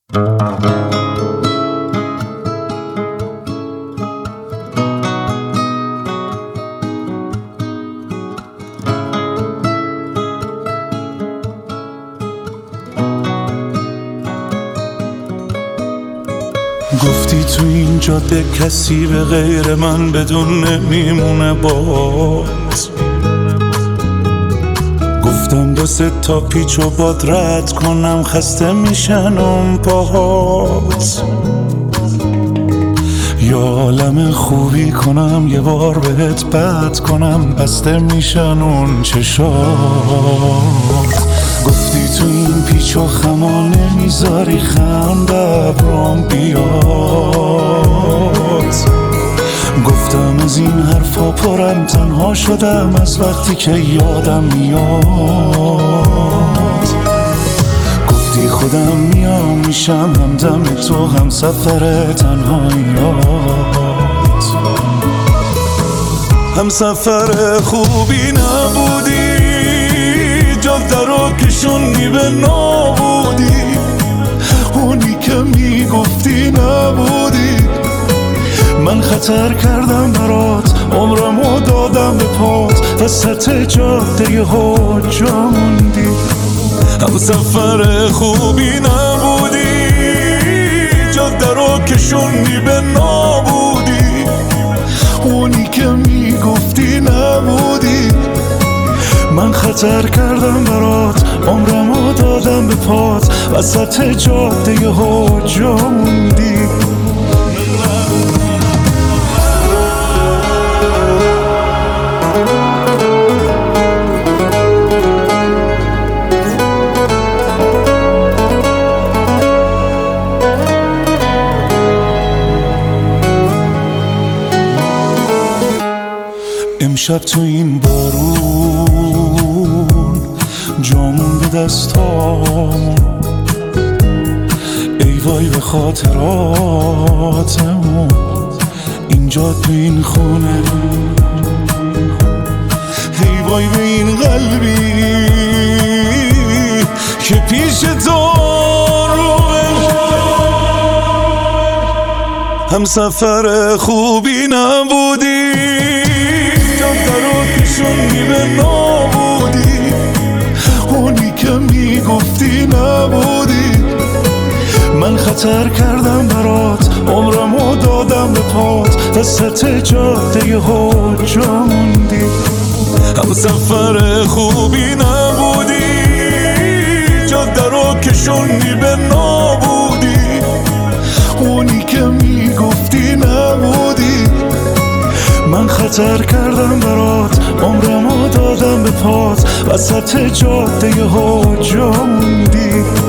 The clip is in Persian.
گفتی تو این جاده کسی به غیر من بدون نمیمونه باز. گفتم 2-3 تا پیچ و باد رد کنم، خسته میشن اون پاهات. یا عالم خوبی کنم یه بار بهت بد کنم، بسته میشن اون چشات. گفتی تو این پیچ و خما نمیذاری خنده برام بیاد. گفتم از این حرفا پرم، تنها شدم از وقتی که یادم میاد. گفتی خودم میام میشم همدم تو، هم سفر تنهاییات. هم سفر خوبی نبودی، جاده رو کشوندی به نابودی. اونی که میگفتی نبودی. من خطر کردم برات، عمرمو دادم به پات، وسط جاده یهو جا موندی. هم سفر خوبی نبودی، جاده رو کشوندی به نابودی. اونی که میگفتی نبودی. من خطر کردم برات، عمرمو دادم به پات، وسط جاده یهو جا موندی. امشب تو این بارون جامون به دستامون، ای وای به خاطراتمون. اینجا تو این خونه، ای وای به این قلبی که پیش تو هم سفر خوبی نبودی، جاده رو کشوندی به نابودی. اونی که میگفتی نبودی. من خطر کردم برات، عمرمو دادم به پات، وسط جاده یهو جا موندی. هم سفر خوبی نبودی، جاده رو کشوندی به نابودی. اونی که میگفتی نبودی. من خطر کردم برات، عمرمو دادم به پات، وسط جاده یهو جا موندی.